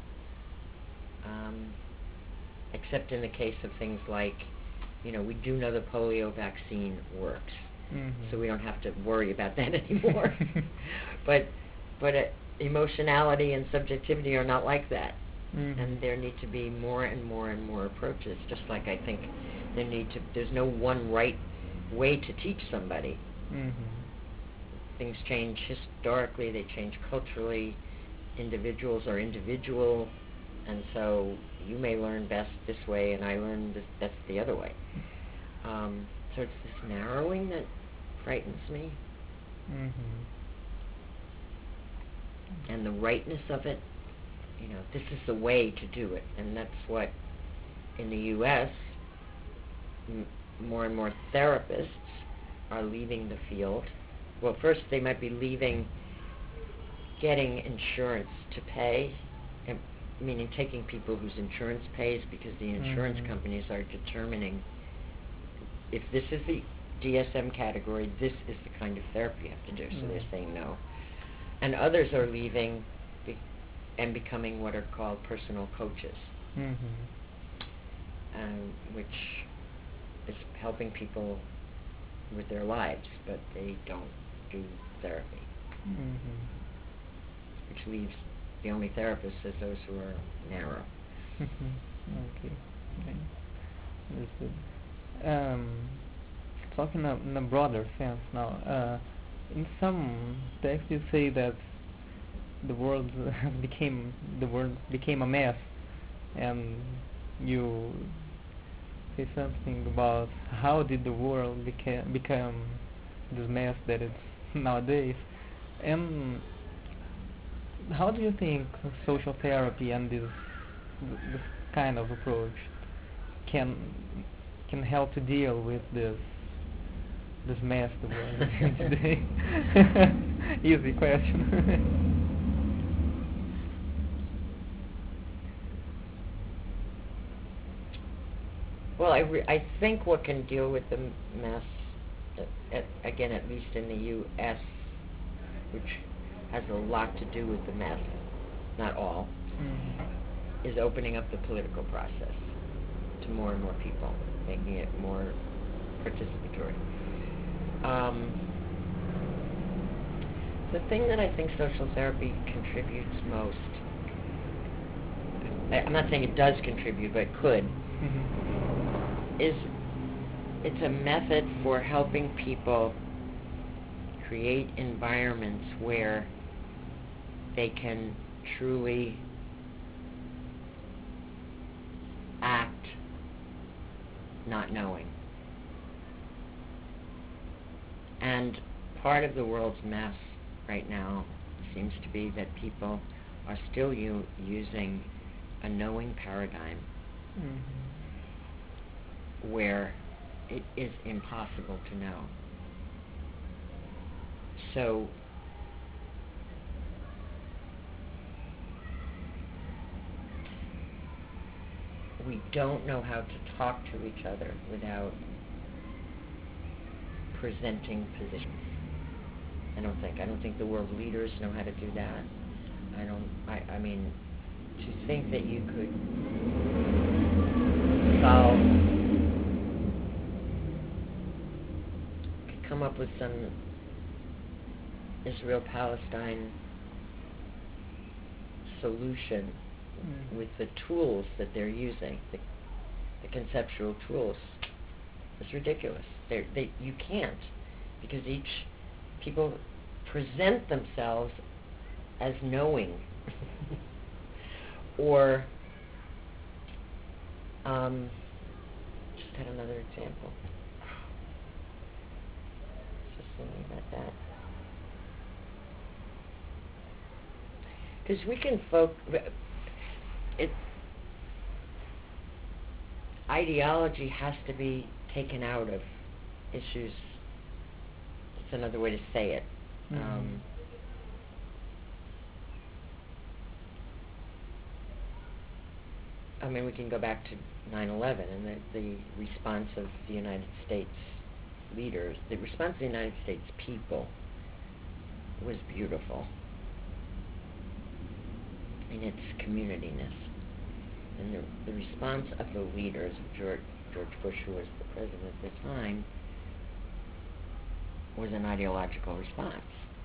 Speaker 2: um, except in the case of things like, you know, we do know the polio vaccine works,
Speaker 1: Mhm.
Speaker 2: so we don't have to worry about that anymore. but but uh, emotionality and subjectivity are not like that.
Speaker 1: Mhm.
Speaker 2: And there need to be more and more and more approaches, just like I think there need to, there's no one right way to teach somebody.
Speaker 1: Mhm.
Speaker 2: Things change historically, they change culturally, individuals are individual, and so you may learn best this way and I learn this, best the other way. Um, so it's this narrowing that frightens me,
Speaker 1: Mhm.
Speaker 2: and the rightness of it. You know, this is the way to do it, and that's what, in the U S, m- more and more therapists are leaving the field. Well, first they might be leaving getting insurance to pay, and, meaning taking people whose insurance pays, because the insurance
Speaker 1: Mhm.
Speaker 2: companies are determining if this is the D S M category, this is the kind of therapy you have to do, so they're
Speaker 1: Mm.
Speaker 2: saying no. And others are leaving be- and becoming what are called personal coaches,
Speaker 1: Mhm.
Speaker 2: um, which is helping people with their lives, but they don't do therapy,
Speaker 1: Mhm.
Speaker 2: which leaves the only therapists as those who are narrow.
Speaker 1: Mhm. Okay. Okay. Understood. Um, talking a- in a broader sense now, uh, in some texts you say that the world became the world became a mess, and you say something about how did the world beca- become this mess that it's nowadays, and how do you think social therapy and this this kind of approach can can help to deal with this this mess the world is in today? Easy question.
Speaker 2: Well, I, re- I think what can deal with the m- mess, uh, at, again, at least in the U S, which has a lot to do with the mess, not all,
Speaker 1: Mhm.
Speaker 2: is opening up the political process to more and more people, making it more participatory. Um, the thing that I think social therapy contributes most, I, I'm not saying it does contribute, but it could,
Speaker 1: Mhm.
Speaker 2: is it's a method for helping people create environments where they can truly act not knowing. And part of the world's mess right now seems to be that people are still u- using a knowing paradigm
Speaker 1: Mhm.
Speaker 2: where it is impossible to know. So we don't know how to talk to each other without presenting positions. I don't think. I don't think the world leaders know how to do that. I don't, I, I mean, to think that you could solve, could come up with some Israel-Palestine solution
Speaker 1: Mhm.
Speaker 2: with the tools that they're using, the, the conceptual tools, it's ridiculous. They're, they, you can't, because each people present themselves as knowing, or um, just had another example. Just thinking about that. Because we can folk, it, ideology has to be taken out of issues. It's another way to say it.
Speaker 1: Mhm.
Speaker 2: Um, I mean, we can go back to nine eleven and the, the response of the United States leaders, the response of the United States people was beautiful in its communityness. And the, the response of the leaders, George, George Bush, who was the president at the time, was an ideological response.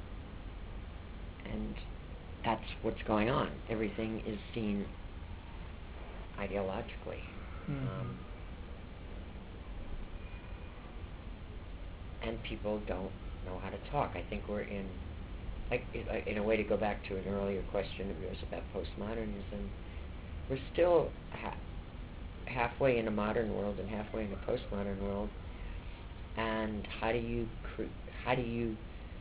Speaker 2: And that's what's going on. Everything is seen ideologically.
Speaker 1: Mhm.
Speaker 2: Um, and people don't know how to talk. I think we're in, like, in a way, to go back to an earlier question of yours about postmodernism, we're still ha- halfway in a modern world and halfway in a postmodern world. And how do you cre- how do you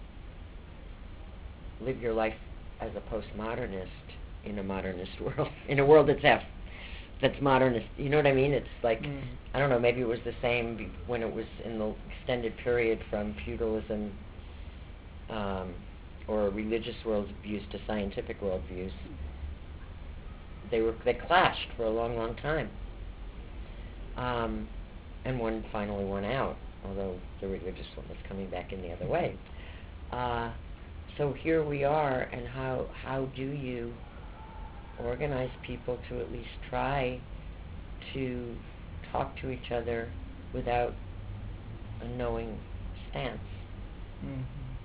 Speaker 2: live your life as a postmodernist in a modernist world, in a world that's half that's modernist? You know what I mean? It's like,
Speaker 1: Mhm.
Speaker 2: I don't know, maybe it was the same be- when it was in the extended period from feudalism um, or religious worldviews to scientific worldviews. They were they clashed for a long, long time, um, and one finally won out. Although the religious one is coming back in the other way. Uh, so here we are, and how how do you organize people to at least try to talk to each other without a knowing stance,
Speaker 1: Mm-hmm.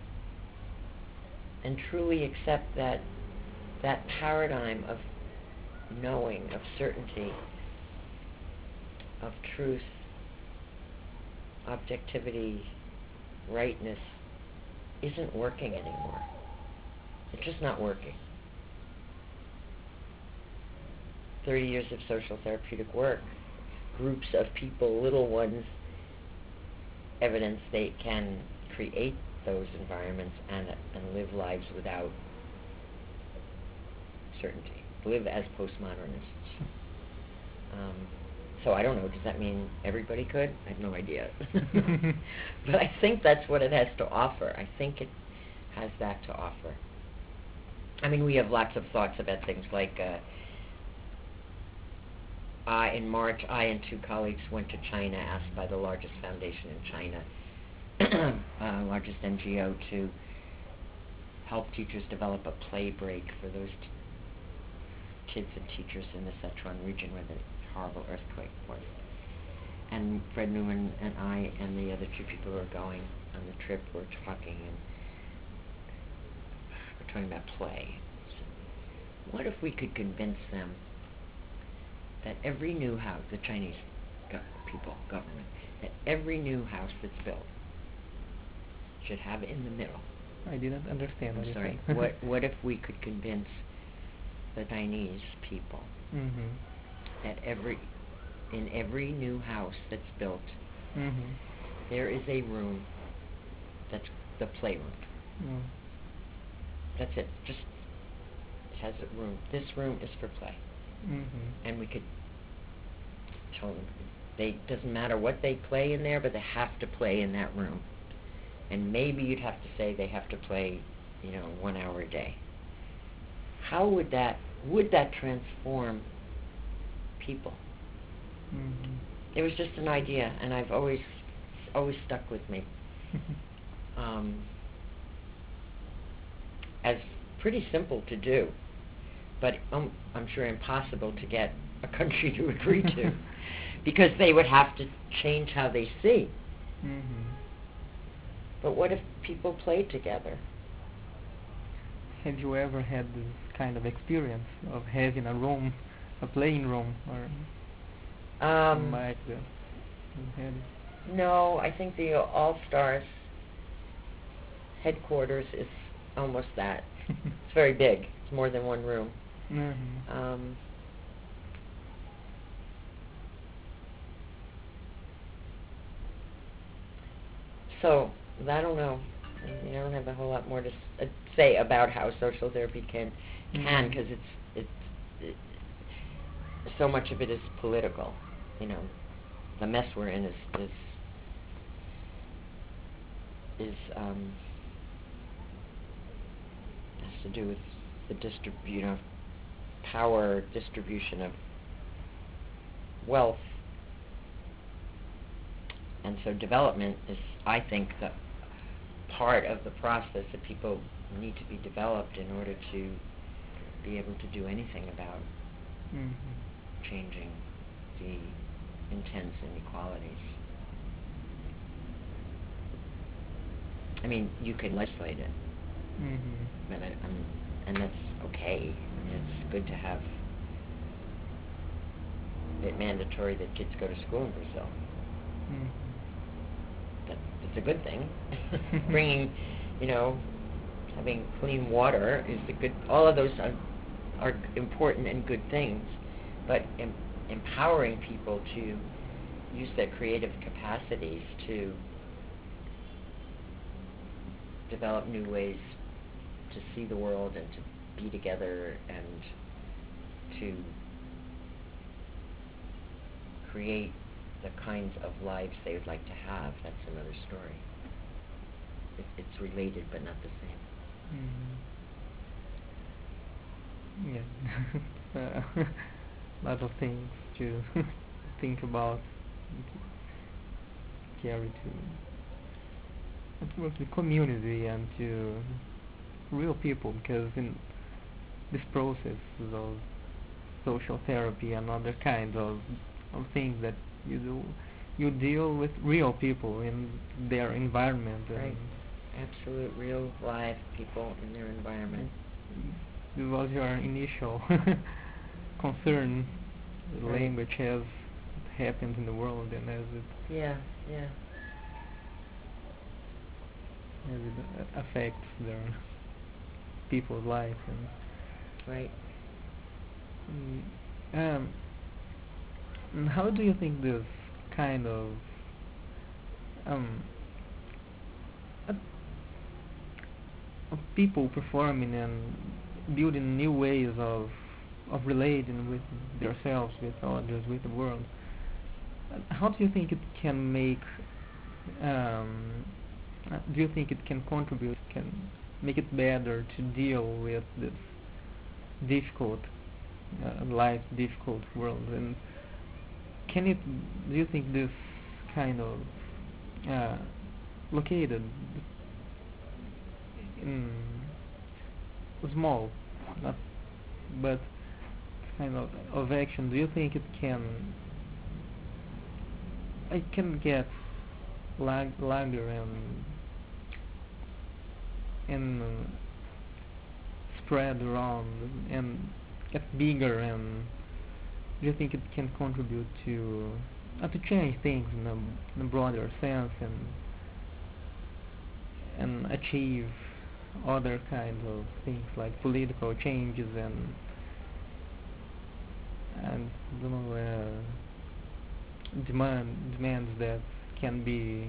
Speaker 2: and truly accept that that paradigm of knowing, of certainty, of truth, objectivity, rightness isn't working anymore. It's just not working. thirty years of social therapeutic work, groups of people, little ones, evidence they can create those environments and and live lives without certainty, live as postmodernists. Um, so I don't know, does that mean everybody could? I have no idea. But I think that's what it has to offer. I think it has that to offer. I mean, we have lots of thoughts about things like, uh, I, in March, I and two colleagues went to China, asked by the largest foundation in China, uh, largest N G O, to help teachers develop a play break for those t- kids and teachers in the Sichuan region where the horrible earthquake was. And Fred Newman and I and the other two people who are going on the trip were talking, and we're talking about play. So what if we could convince them that every new house, the Chinese go- people, government, that every new house that's built should have in the middle.
Speaker 1: I didn't understand what
Speaker 2: I'm
Speaker 1: you
Speaker 2: sorry.
Speaker 1: said.
Speaker 2: what what if we could convince the Chinese people
Speaker 1: Mm-hmm.
Speaker 2: that every in every new house that's built,
Speaker 1: Mm-hmm.
Speaker 2: there is a room that's the playroom.
Speaker 1: Mm.
Speaker 2: That's it. Just it has a room. This room is for play.
Speaker 1: Mm-hmm.
Speaker 2: And we could tell them they doesn't matter what they play in there, but they have to play in that room. And maybe you'd have to say they have to play, you know, one hour a day. How would that would that transform people?
Speaker 1: Mm-hmm.
Speaker 2: It was just an idea, and I've always always stuck with me. Um, as pretty simple to do, but um, I'm sure impossible to get a country to agree to, because they would have to change how they see.
Speaker 1: Mm-hmm.
Speaker 2: But what if people played together?
Speaker 1: Have you ever had this kind of experience of having a room, a playing room, or
Speaker 2: Um,
Speaker 1: like that? You had it?
Speaker 2: no, I think the All Stars headquarters is almost that. It's very big. It's more than one room.
Speaker 1: Mm-hmm.
Speaker 2: Um, so I don't know. I mean, I don't have a whole lot more to s- uh, say about how social therapy can can
Speaker 1: Mhm.
Speaker 2: because it's it's it, so much of it is political. You know, the mess we're in is is is um, has to do with the distrib- you know, power distribution of wealth, and so development is, I think, the part of the process that people need to be developed in order to be able to do anything about
Speaker 1: Mhm.
Speaker 2: changing the intense inequalities. I mean, you can legislate it,
Speaker 1: Mhm.
Speaker 2: but I, I'm, and that's okay. I mean, it's good to have it mandatory that kids go to school in Brazil.
Speaker 1: Mhm.
Speaker 2: That, that's a good thing. Bringing, you know, having clean water is a good. All of those are, are important and good things, but em- empowering people to use their creative capacities to develop new ways to see the world and to be together and to create the kinds of lives they would like to have, that's another story. It, it's related but not the same.
Speaker 1: Mhm. Yeah. uh, lot of things to think about, and to carry to towards the community and to real people, because in this process of social therapy and other kinds of of things that you do. You deal with real people in their environment, and
Speaker 2: Right. Absolute real live people in their environment.
Speaker 1: it was your initial concern. The
Speaker 2: Right.
Speaker 1: language as it happens in the world and as it
Speaker 2: Yeah, yeah.
Speaker 1: as it uh, affects their people's lives. And
Speaker 2: Right.
Speaker 1: mm, um, and how do you think this kind of um uh, of people performing and building new ways of of relating with themselves, with others, with the world, uh, how do you think it can make um, uh, do you think it can contribute, can make it better to deal with this difficult uh, life, difficult world? And can it, do you think this kind of uh, located in small, not but kind of of action, do you think it can it can get lag, larger and and uh, spread around and get bigger, and do you think it can contribute to uh, to change things in a, in a broader sense, and and achieve other kinds of things like political changes and and I don't know uh, demand demands that can be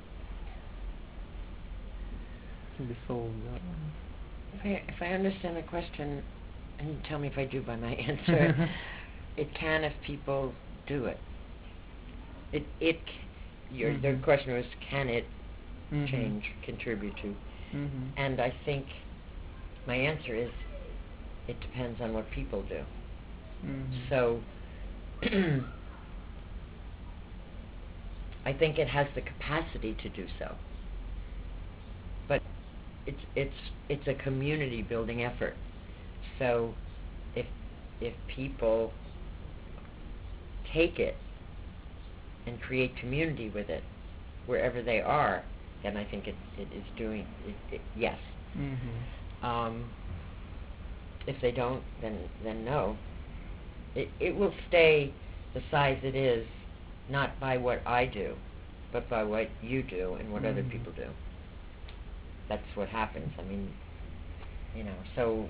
Speaker 1: can be solved? Uh,
Speaker 2: If I, if I understand the question, and you tell me if I do by my answer, it can if people do it. It it c- your the
Speaker 1: mhm.
Speaker 2: question was, can it
Speaker 1: Mhm.
Speaker 2: change, contribute to?
Speaker 1: Mhm.
Speaker 2: And I think my answer is, it depends on what people do.
Speaker 1: Mhm.
Speaker 2: So I think it has the capacity to do so, but it's it's it's a community building effort. So if if people take it and create community with it wherever they are, then I think it it is doing it, it yes.
Speaker 1: Mhm.
Speaker 2: Um, if they don't, then then no. It it will stay the size it is, not by what I do, but by what you do and what other
Speaker 1: Mhm.
Speaker 2: people do. That's what happens. I mean, you know, so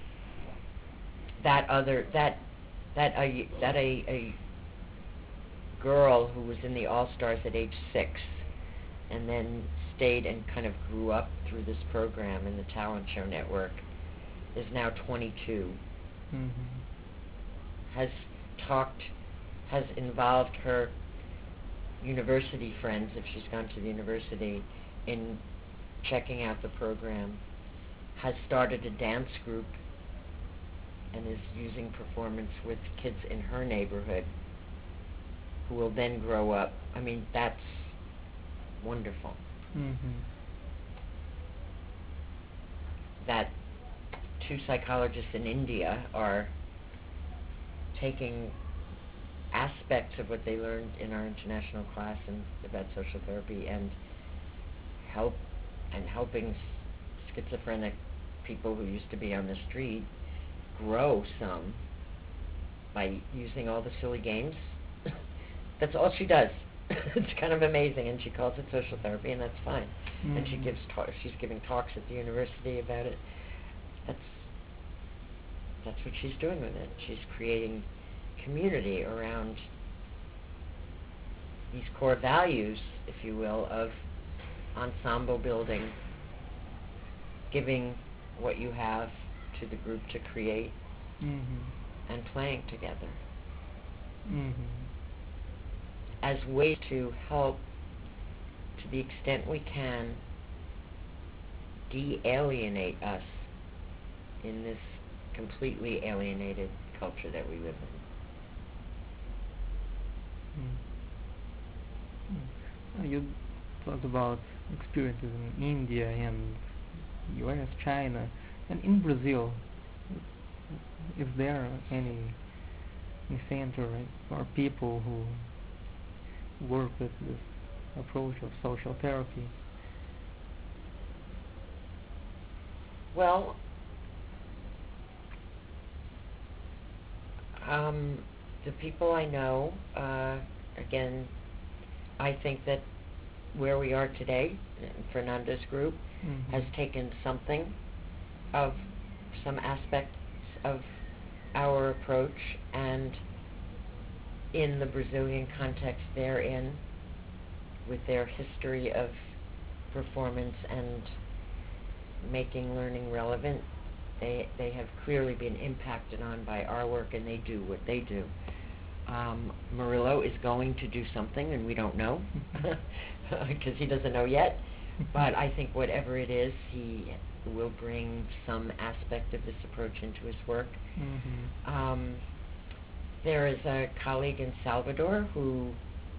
Speaker 2: that other that that a that a, a girl who was in the All Stars at age six and then stayed and kind of grew up through this program in the talent show network is now twenty-two,
Speaker 1: Mhm.
Speaker 2: has talked, has involved her university friends, if she's gone to the university, in checking out the program, has started a dance group and is using performance with kids in her neighborhood who will then grow up. I mean, that's wonderful.
Speaker 1: Mhm.
Speaker 2: That two psychologists in India are taking aspects of what they learned in our international class and about social therapy and help and helping schizophrenic people who used to be on the street grow some by using all the silly games. That's all she does. It's kind of amazing, and she calls it social therapy, and that's fine.
Speaker 1: Mhm.
Speaker 2: And she gives ta- she's giving talks at the university about it. That's that's what she's doing with it. She's creating community around these core values, if you will, of ensemble building, giving what you have to the group to create,
Speaker 1: Mhm.
Speaker 2: and playing together
Speaker 1: Mhm.
Speaker 2: as ways to help, to the extent we can, de-alienate us in this completely alienated culture that we live
Speaker 1: Mm. Mm. Uh, You talked about experiences in India and U S, China, and in Brazil. Is there any? center, right, for people who work with this approach of social therapy?
Speaker 2: Well, um, the people I know, uh, again, I think that where we are today, Fernanda's group,
Speaker 1: Mm-hmm.
Speaker 2: has taken something of some aspects of our approach, and in the Brazilian context they're in, with their history of performance and making learning relevant, they they have clearly been impacted on by our work, and they do what they do. Um, Murillo is going to do something, and we don't know, because he doesn't know yet, but I think whatever it is, he will bring some aspect of this approach into his work.
Speaker 1: Mm-hmm.
Speaker 2: Um, there is a colleague in Salvador who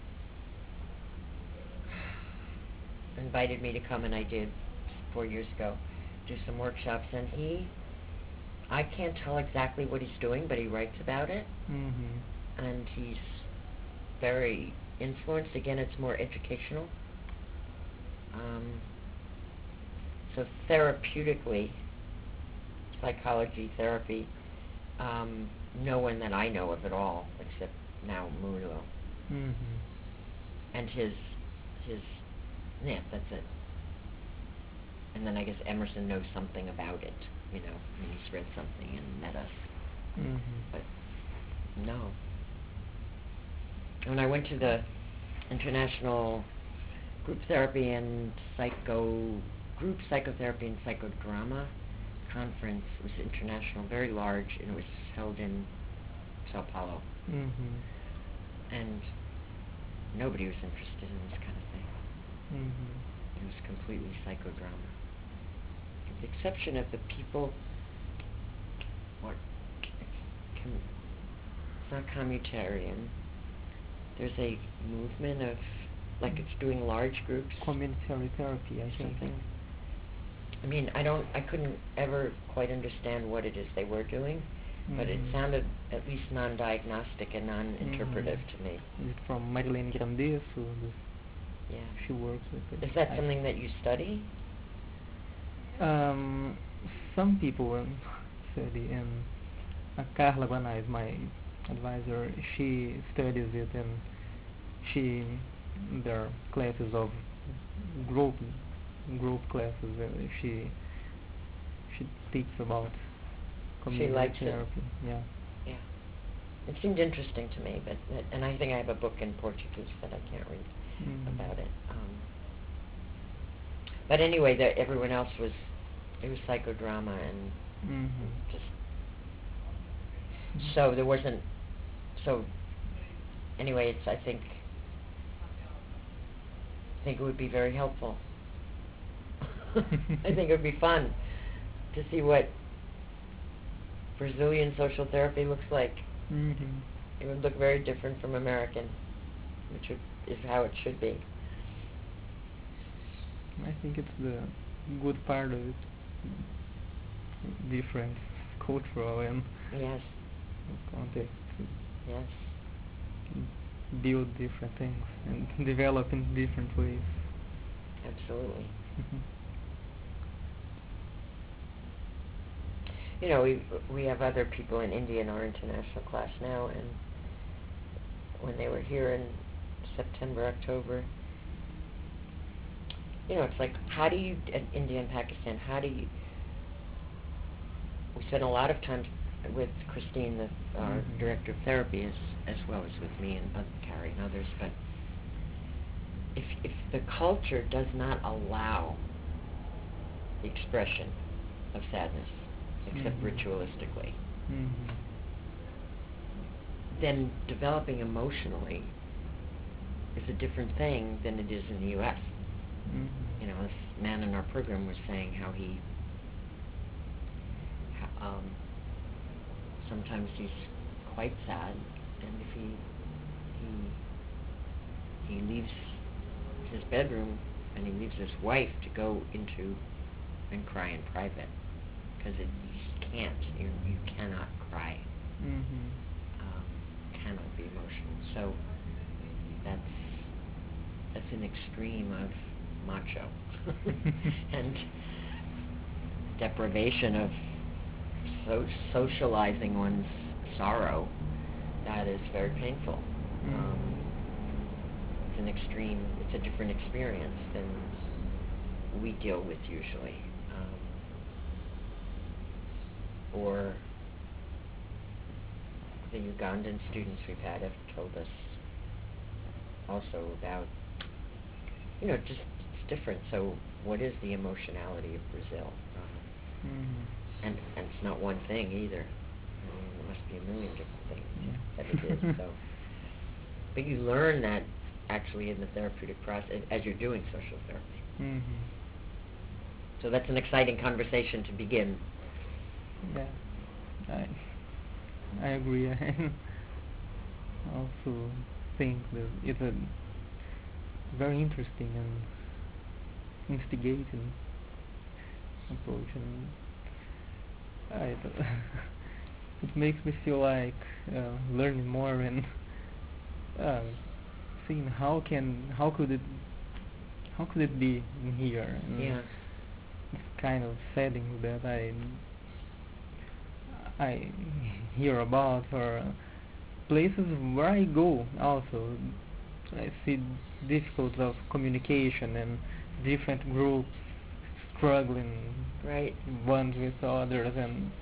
Speaker 2: invited me to come, and I did four years ago, do some workshops, and he, I can't tell exactly what he's doing, but he writes about it,
Speaker 1: Mm-hmm.
Speaker 2: and he's very influenced. Again, it's more educational. Um, so therapeutically, psychology, therapy, um, no one that I know of at all, except now Murillo.
Speaker 1: Mm-hmm.
Speaker 2: And his, his, yeah, that's it. And then I guess Emerson knows something about it, you know, I mean, he's read something and met us.
Speaker 1: Mm-hmm.
Speaker 2: But no. When I went to the International Group Therapy and Psycho, Group Psychotherapy and Psychodrama Conference, it was international, very large, and it was held in Sao Paulo.
Speaker 1: Mm-hmm.
Speaker 2: And nobody was interested in this kind of thing.
Speaker 1: Mm-hmm.
Speaker 2: It was completely psychodrama. With the exception of the people, what, it's, com, it's not commutarian. There's a movement of, like it's doing large groups.
Speaker 1: Communitary therapy, I think.
Speaker 2: Something. I mean, I don't, I couldn't ever quite understand what it is they were doing, mm-hmm. but it sounded at least non-diagnostic and non-interpretive mm-hmm. to me.
Speaker 1: Is it from Marilene Grandes? Who
Speaker 2: yeah.
Speaker 1: She works with it.
Speaker 2: Is that
Speaker 1: I
Speaker 2: something that you study?
Speaker 1: Um, some people study, and uh, Carla Guanais, my advisor, she studies it, and she, there are classes of group group classes. Uh, she she speaks about community
Speaker 2: she likes
Speaker 1: therapy.
Speaker 2: It.
Speaker 1: Yeah.
Speaker 2: Yeah. It seemed interesting to me, but and I think I have a book in Portuguese that I can't read mm. about it. Um, but anyway, that everyone else was, it was psychodrama and
Speaker 1: mm-hmm.
Speaker 2: just so there wasn't. So anyway, it's I think I think it would be very helpful. I think it would be fun to see what Brazilian social therapy looks like.
Speaker 1: Mm-hmm.
Speaker 2: It would look very different from American, which would, is how it should be.
Speaker 1: I think it's the good part of it. Different cultural and
Speaker 2: yes.
Speaker 1: context.
Speaker 2: Yes.
Speaker 1: Build different things and develop in different ways.
Speaker 2: Absolutely. You know, we we have other people in India in our international class now, and when they were here in September, October, you know, it's like, how do you, in India and Pakistan, how do you, we spent a lot of time with Christine, the, our mm-hmm. director of therapy, as, as well as with me and uh, Carrie and others, but if if the culture does not allow the expression of sadness, except mm-hmm. ritualistically,
Speaker 1: mm-hmm.
Speaker 2: then developing emotionally is a different thing than it is in the U S
Speaker 1: Mm-hmm.
Speaker 2: You know, this man in our program was saying how he, um, sometimes he's quite sad, and if he he he leaves his bedroom and he leaves his wife to go into and cry in private, because it you just can't, you you cannot cry.
Speaker 1: Mm-hmm.
Speaker 2: Um, cannot be emotional. So that's that's an extreme of macho and deprivation of so- socializing one's sorrow. That is very painful.
Speaker 1: Mm.
Speaker 2: Um, it's an extreme, it's a different experience than we deal with usually. Um, or the Ugandan students we've had have told us also about, you know, just it's different. So what is the emotionality of Brazil? Um,
Speaker 1: Mm-hmm.
Speaker 2: and, and it's not one thing either. I mean, there must be a million different things
Speaker 1: Yeah.
Speaker 2: that it is. So, but you learn that actually in the therapeutic process as you're doing social therapy.
Speaker 1: Mm-hmm.
Speaker 2: So that's an exciting conversation to begin.
Speaker 1: Yeah, I I agree. I also think that it's a very interesting and instigating approach, and I it makes me feel like uh, learning more and uh, seeing how can how could it how could it be in here, and
Speaker 2: Yeah.
Speaker 1: it's kind of setting that I I hear about, or places where I go also. I see difficulties of communication and different groups struggling
Speaker 2: Right.
Speaker 1: ones with others, and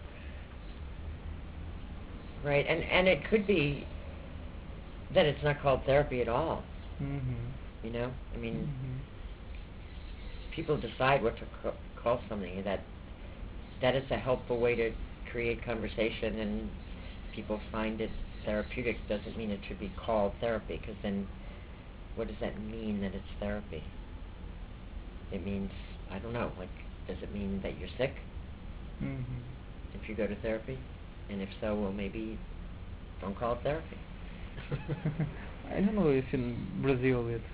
Speaker 2: Right. And and it could be that it's not called therapy at all.
Speaker 1: mhm,
Speaker 2: You know, I mean,
Speaker 1: mhm,
Speaker 2: people decide what to ca- call something. That that is a helpful way to create conversation, and people find it therapeutic. Doesn't mean it should be called therapy, because then, what does that mean that it's therapy? It means, I don't know. Like, does it mean that you're sick
Speaker 1: mhm.
Speaker 2: if you go to therapy? And if so, well, maybe don't call it therapy.
Speaker 1: I don't know if in Brazil it,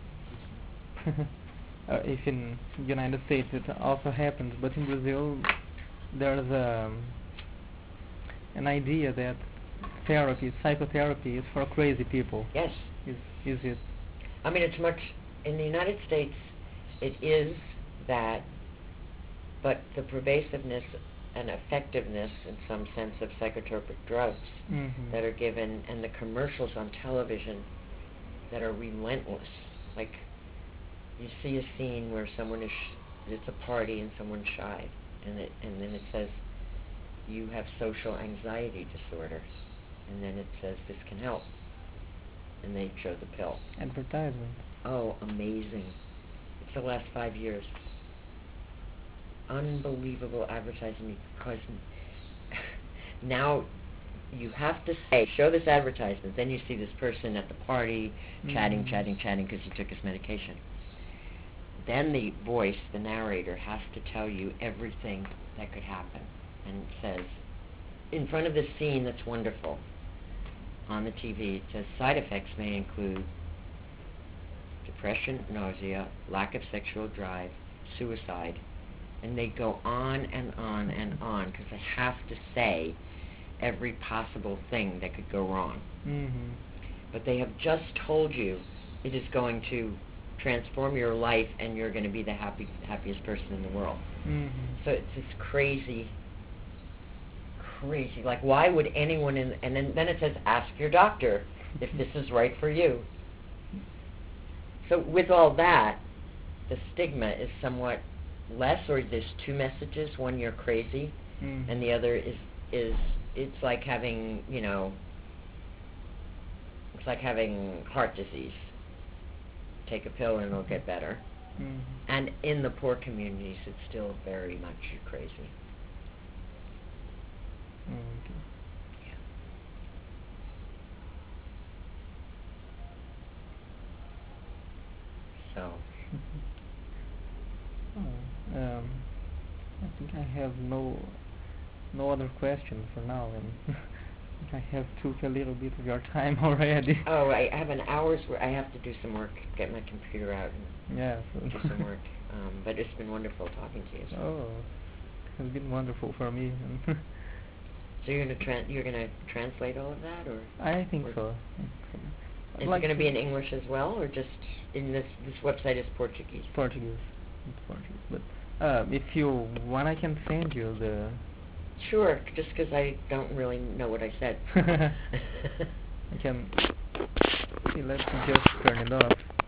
Speaker 1: uh, if in United States it also happens, but in Brazil there's um, an idea that therapy, psychotherapy, is for crazy people.
Speaker 2: Yes.
Speaker 1: Is is it?
Speaker 2: I mean, it's much, in the United States, it is that, but the pervasiveness and effectiveness, in some sense, of psychotropic drugs
Speaker 1: Mhm.
Speaker 2: that are given, and the commercials on television that are relentless. Like, you see a scene where someone is, sh- it's a party and someone's shy, and it, and then it says, you have social anxiety disorder, and then it says, this can help, and they show the pill.
Speaker 1: Advertisement.
Speaker 2: Oh, amazing. It's the last five years. Unbelievable advertising, because now you have to say, show this advertisement, then you see this person at the party chatting,
Speaker 1: Mhm.
Speaker 2: chatting, chatting because he took his medication. Then the voice, the narrator, has to tell you everything that could happen, and it says, in front of this scene that's wonderful, on the T V, it says, side effects may include depression, nausea, lack of sexual drive, suicide, and they go on and on and on because they have to say every possible thing that could go wrong.
Speaker 1: Mhm.
Speaker 2: But they have just told you it is going to transform your life and you're going to be the happy, happiest person in the world.
Speaker 1: Mhm.
Speaker 2: So it's this crazy, crazy, like why would anyone, in, and then, then it says ask your doctor if this is right for you. So with all that, the stigma is somewhat less, or there's two messages. One, you're crazy,
Speaker 1: Mhm.
Speaker 2: and the other is, is it's like having, you know, it's like having heart disease. Take a pill and it'll get better.
Speaker 1: Mhm.
Speaker 2: And in the poor communities, it's still very much you're crazy.
Speaker 1: Okay.
Speaker 2: Yeah. So,
Speaker 1: Oh, um, I think I have no no other question for now, and I have took a little bit of your time already.
Speaker 2: oh, I have an hour's work. I have to do some work, get my computer out and
Speaker 1: Yeah. So
Speaker 2: do some work. Um, but it's been wonderful talking to you. So.
Speaker 1: oh, it has been wonderful for me. And
Speaker 2: So you're gonna tran you're gonna translate all of that, or
Speaker 1: I think
Speaker 2: or
Speaker 1: so. I think so. I'd
Speaker 2: is
Speaker 1: like
Speaker 2: it gonna
Speaker 1: to-
Speaker 2: be in English as well, or just in this this website is Portuguese?
Speaker 1: Portuguese. It's Portuguese. But uh, if you want, I can send you the.
Speaker 2: Sure, just because I don't really know what I said.
Speaker 1: I can. See, let's just turn it off.